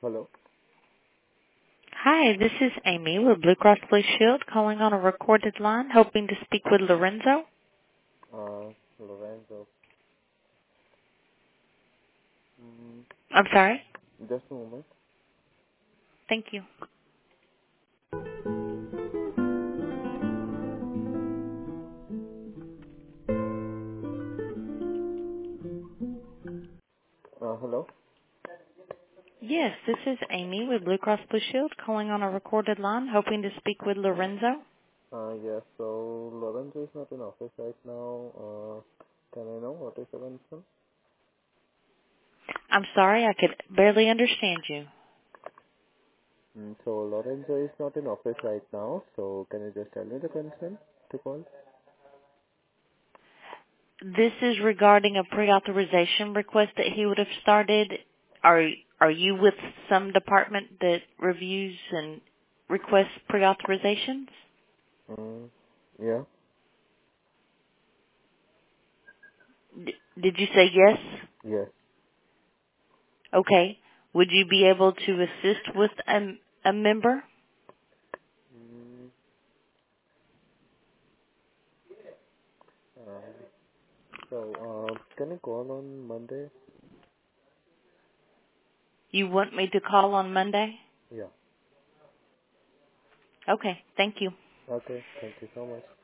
Hello. Hi, this is Amy with Blue Cross Blue Shield calling on a recorded line, hoping to speak with Lorenzo. Lorenzo. I'm sorry. Just a moment. Thank you. Hello. Yes, this is Amy with Blue Cross Blue Shield calling on a recorded line, hoping to speak with Lorenzo. Yes. So Lorenzo is not in office right now. Can I know what is the concern? I'm sorry, I could barely understand you. So Lorenzo is not in office right now. So can you just tell me the concern to call? This is regarding a pre-authorization request that he would have started. Are are you with some department that reviews and requests pre-authorizations? Yeah. Did you say yes? Yes. Okay. Would you be able to assist with a member? Mm, uh, can you call on Monday? You want me to call on Monday? Yeah. Okay. Thank you. Okay. Thank you so much.